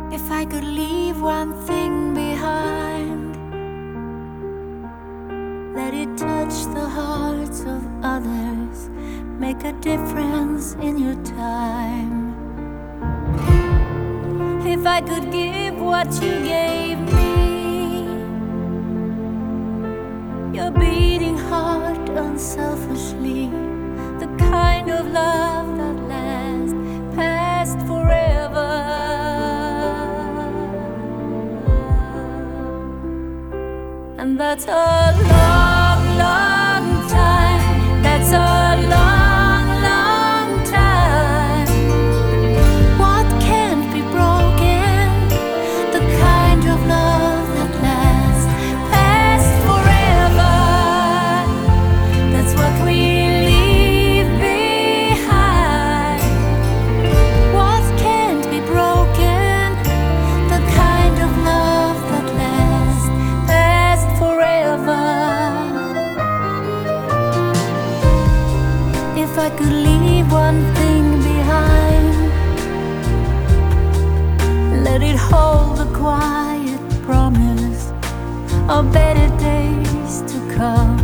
If I could leave one thing behind, let it touch the hearts of others, make a difference in your time. If I could give what you gave me, your beating heart unselfishly, the kind of love that lasts past forever. And that's a long, long time. That's a long, long time. What can't be broken? The kind of love that lasts past forever. That's what we leave behind. What can't be broken? The kind of love that lasts past forever. If I could leave one thing behind, let it hold the quiet promise of better days to come.